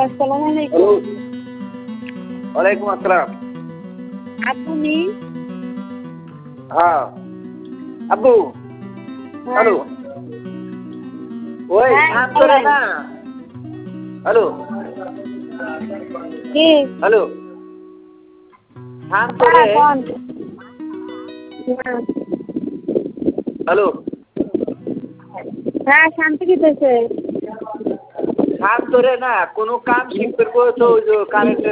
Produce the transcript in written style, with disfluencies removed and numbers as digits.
আসসালামু হ্যালো আলাইকুম। ওয়ালাইকুম আসসালাম। আপনি? হ্যাঁ আব্বু হ্যাঁ, হ্যালো ওই হ্যাঁ ধান তোরে বলেন। না হ্যালো জি, হ্যালো ধান হ্যাঁ তোরে কোন? হ্যাঁ, হ্যালো হ্যাঁ শান্তি দিতেছে। ধান তোরে না কোনো কাম শিখতে তো ওই যে কারেন্টের